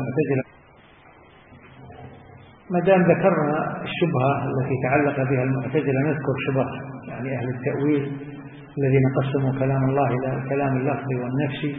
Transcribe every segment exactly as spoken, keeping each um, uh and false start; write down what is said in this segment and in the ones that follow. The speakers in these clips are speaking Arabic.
المعتزلة. ما دام ذكرنا الشبهة التي تعلق بها المعتزلة نذكر شبهة يعني أهل التأويل الذين قسموا كلام الله إلى الكلام اللفظي والنفسي،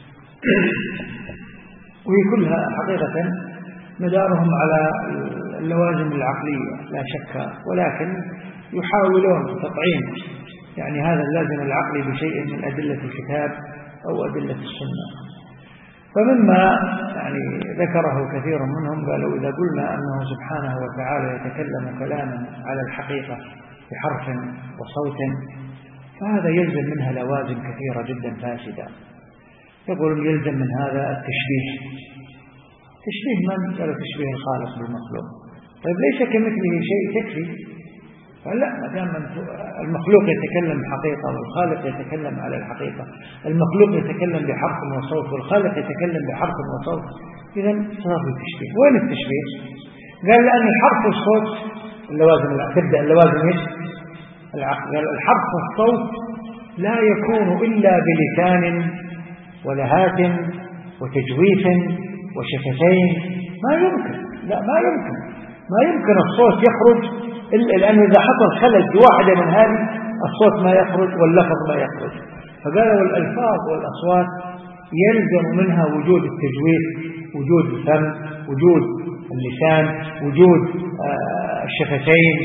وهي كلها حقيقة مدارهم على اللوازم العقلية لا شك، ولكن يحاولون تطعيم يعني هذا اللازم العقلي بشيء من أدلة الكتاب أو أدلة السنة. فمما يعني ذكره كثير منهم قالوا إذا قلنا أنه سبحانه وتعالى يتكلم كلاما على الحقيقة بحرف وصوت فهذا يلزم منها لوازم كثيرة جدا فاسدة. يقول يلزم من هذا التشبيه. تشبيه من؟ قالوا تشبيه الخالق بالمخلوق. طيب ليس كمثله شيء تكفي؟ فلا، ما دام المخلوق يتكلم بحقيقة والخالق يتكلم على الحقيقة، المخلوق يتكلم بحرف وصوت والخالق يتكلم بحرف وصوت، إذا صار التشبيه. وين التشبيه؟ قال لأن الحرف والصوت اللوازم تبدأ اللوازم ايش؟ العقل. قال الحرف والصوت لا يكون إلا بلسان ولهات وتجويف وشفتين. ما يمكن، لا ما يمكن ما يمكن الصوت يخرج لأنه إذا حصل خلل في واحدة من هذه الصوت ما يخرج واللفظ ما يخرج. فقالوا الألفاظ والأصوات يلزم منها وجود التجويف، وجود الفم، وجود اللسان، وجود آه الشفتين.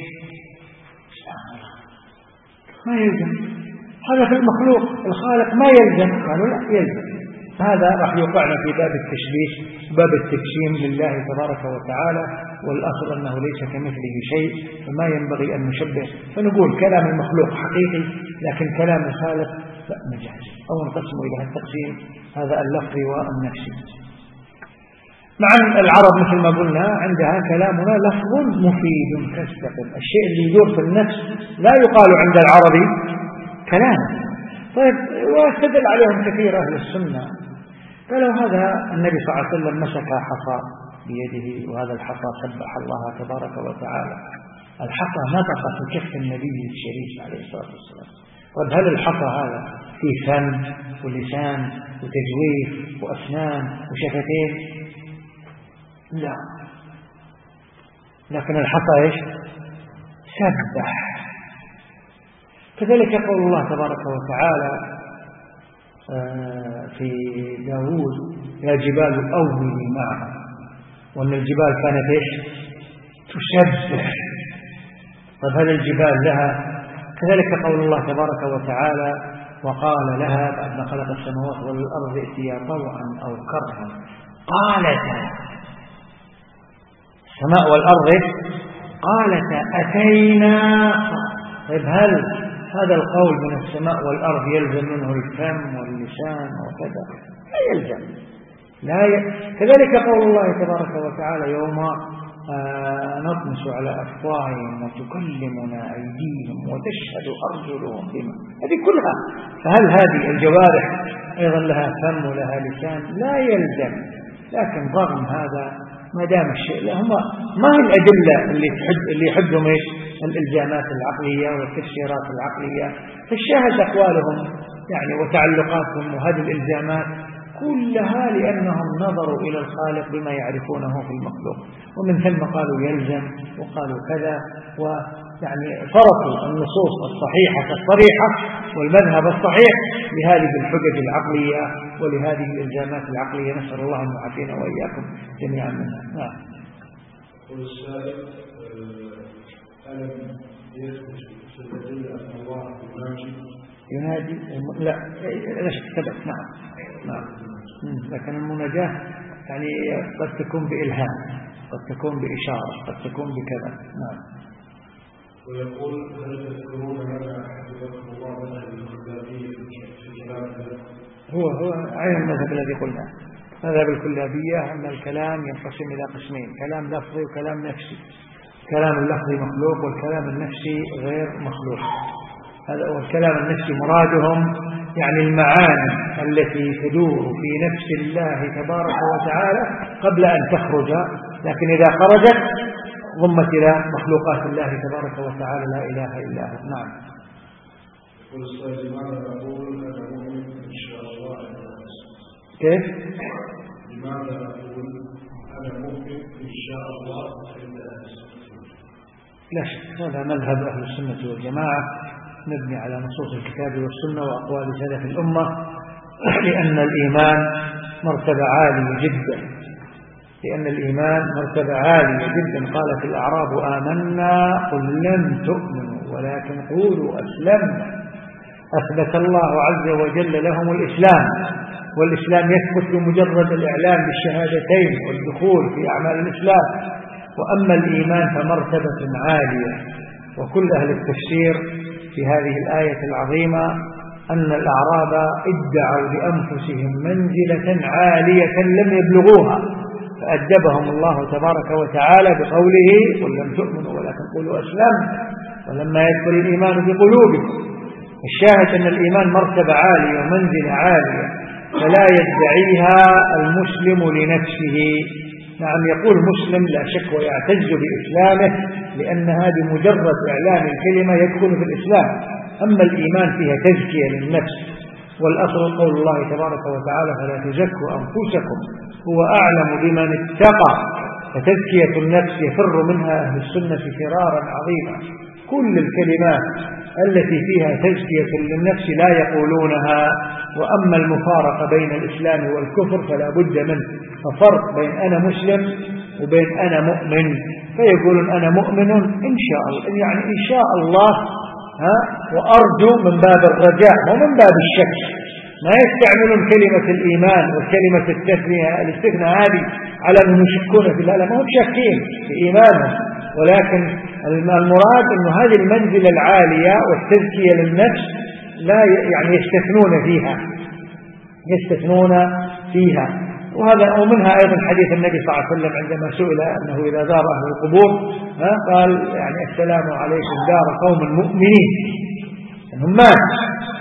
ما يلزم هذا في المخلوق، الخالق ما يلزم. قالوا لا يلزم. هذا راح يوقعنا في باب التشبيه، باب التجسيم لله تبارك وتعالى، والأصل أنه ليس كمثله شيء فما ينبغي أن نشبه. فنقول كلام المخلوق حقيقي لكن كلام الخالق لا مجازي، أو نقسم إلى التقسيم هذا اللفظي والنفسي. مع العرب مثل ما قلنا عندها كلامنا لفظ مفيد كالسقم، الشيء اللي يدور في النفس لا يقال عند العربي كلام. طيب واستدل عليهم كثير أهل السنة، قالوا هذا النبي صلى الله عليه وسلم مسك حصى بيده وهذا الحصى سبح الله تبارك وتعالى. الحصى نطق في كف النبي الشريف عليه الصلاة والسلام. طيب هل الحصى هذا فيه فم ولسان وتجويف وأسنان وشفتين؟ لا، لكن الحصى ايش؟ سبح. كذلك قول الله تبارك وتعالى في داود يا جبال أوبي معه، وأن الجبال كانت إيش؟ تسبح. طيب هذا الجبال لها. كذلك قول الله تبارك وتعالى وقال لها بعد ما خلق السماوات والأرض ائتيا طوعا أو كرها قالتا، السماء والأرض قالتا أتينا. طيب هل هذا القول من السماء والأرض يلزم منه الفم واللسان وكذا؟ لا يلزم. لا ي... كذلك قول الله تبارك وتعالى يوم آه نطمس على أفواههم وتكلمنا أيديهم وتشهد أرجلهم بما. هذه كلها. فهل هذه الجوارح أيضا لها فم ولها لسان؟ لا يلزم. لكن رغم هذا ما دام الشيء هم ما هي الأدلة اللي تحد اللي يحدهم ايش؟ الإلزامات العقلية والتفسيرات العقلية. فالشاهد أقوالهم يعني وتعلقاتهم وهذه الإلزامات كلها لأنهم نظروا إلى الخالق بما يعرفونه في المخلوق، ومن ثم قالوا يلزم وقالوا كذا، ويعني فرقوا النصوص الصحيحة الصريحة والمذهب الصحيح لهذه الحجج العقلية ولهذه الإلزامات العقلية. نسأل الله أن يعافينا وإياكم جميعا منها. نعم. والسائل ألم يثبت في الأدلة أن الله يناجي؟ ينادي؟ لا لا شك ثبت. نعم نعم. لكن المناجاة يعني قد تكون بإلهام، قد تكون بإشارة، قد تكون بكذا. نعم. ويقول هل تذكرون ماذا حفظكم الله مذهب الكلابية في كلام الله؟ هو هو عين المذهب الذي قلنا، مذهب الكلابية أن الكلام ينقسم إلى قسمين، كلام لفظي وكلام نفسي. كلام اللفظي مخلوق والكلام النفسي غير مخلوق. هذا هو الكلام النفسي مرادهم يعني المعاني التي تدور في نفس الله تبارك وتعالى قبل أن تخرج، لكن إذا خرجت ضمت إلى مخلوقات الله تبارك وتعالى لا إله إلا هو. نعم. يقول السائل لماذا نقول أنا مؤمن إن شاء الله؟ كيف؟ لماذا أقول أنا مؤمن إن شاء الله عند أهل السنة؟ لا شك هذا مذهب أهل السنة والجماعة مبني على نصوص الكتاب والسنة وأقوال سلف الأمة، لأن الإيمان مرتبة عالية جدا لأن الإيمان مرتبة عالية جدا قالت الأعراب آمنا قل لم تؤمنوا ولكن قولوا أسلمنا. أثبت الله عز وجل لهم الإسلام، والإسلام يثبت بمجرد الإعلام بالشهادتين والدخول في أعمال الإسلام. وأما الإيمان فمرتبة عالية، وكل أهل التفسير في هذه الآية العظيمة أن الأعراب ادعوا لأنفسهم منزلة عالية لم يبلغوها، فأدبهم الله تبارك وتعالى بقوله قل لم تؤمنوا ولكن قولوا أسلمنا ولما يدخل الإيمان بقلوبكم. الشاهد أن الإيمان مرتبة عالية ومنزلة عالية فلا يدعيها المسلم لنفسه. نعم يقول مسلم لا شك ويعتز بإسلامه لأنها بمجرد إعلان الكلمة يدخل في الإسلام. أما الإيمان فيها تزكية للنفس، والأصل قول الله تبارك وتعالى فلا تزكوا أنفسكم هو أعلم بمن اتقى. فتزكية النفس يفر منها أهل السنة فرارا عظيما. كل الكلمات التي فيها تزكية للنفس لا يقولونها. وأما المفارقة بين الإسلام والكفر فلا بد منه، ففرق بين أنا مسلم وبين أنا مؤمن. فيقولون أنا مؤمن إن شاء الله، يعني إن شاء الله ها وأرجو من باب الرجاء ومن باب الشك. ما يستعملون كلمة الإيمان وكلمة التثنية الاستثناء هذه على أنهم يشكون في الله، ما هم شاكين في إيمانهم، ولكن المراد أن هذه المنزلة العالية والتزكية للنفس لا يعني يستثنون فيها يستثنون فيها وهذا ومنها أيضا حديث النبي صلى الله عليه وسلم عندما سئل أنه إذا زار أهل القبور قال يعني السلام عليكم دار قوم مؤمنين أنهم مات،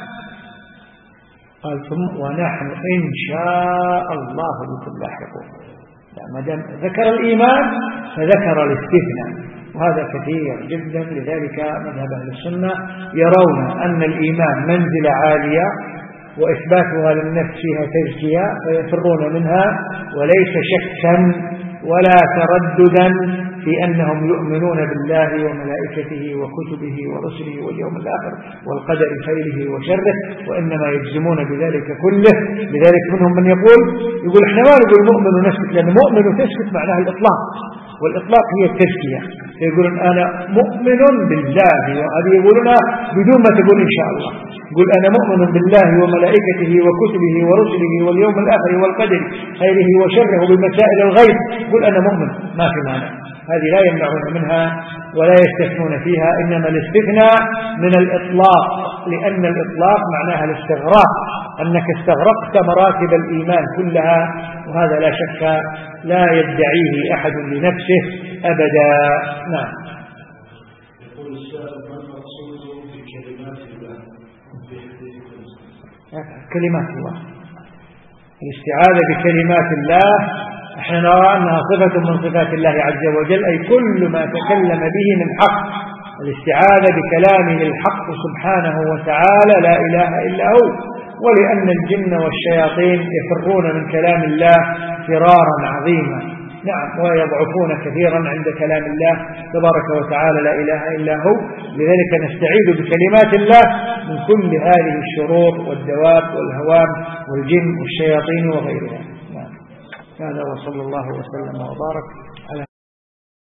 قال ثم ونحن إن شاء الله بكم لاحقون. ما دام ذكر الإيمان فذكر الاستثناء، وهذا كثير جدا. لذلك مذهب أهل السنة يرون أن الإيمان منزلة عالية وإثباتها للنفس فيها تزكية فيفرون منها، وليس شكا ولا ترددا في أنهم يؤمنون بالله وملائكته وكتبه ورسله واليوم الآخر والقدر خيره وشره، وإنما يجزمون بذلك كله. لذلك منهم من يقول يقول احنا ما نقول مؤمن ونسكت، لأن مؤمن وتسكت معناها الإطلاق، والإطلاق هي التزكية. يقولون أنا مؤمن بالله، وهذه يقولونها بدون ما تقول إن شاء الله. يقول أنا مؤمن بالله وملائكته وكتبه ورسله واليوم الآخر والقدر خيره وشره وبمسائل الغيب. يقول أنا مؤمن، ما في معنى. هذه لا يمنعون منها ولا يستثنون فيها، إنما الاستثناء من الإطلاق، لأن الإطلاق معناها الاستغراق، أنك استغرقت مراتب الإيمان كلها، وهذا لا شك لا يدعيه أحد لنفسه أبدا. نعم. يقول السائل ما المقصود بكلمات الله في حديث كلمات الله؟ الاستعاذة بكلمات الله احنا نرى أنها صفة من صفات الله عز وجل، أي كل ما تكلم به من حق. الاستعاذة بكلامه الحق سبحانه وتعالى لا إله إلا هو، ولأن الجن والشياطين يفرون من كلام الله فرارا عظيما. نعم، ويضعفون كثيرا عند كلام الله تبارك وتعالى لا إله إلا هو. لذلك نستعيذ بكلمات الله من كل هذه الشرور والدواب والهوام والجن والشياطين وغيرها. هذا وصلى الله وسلم وبارك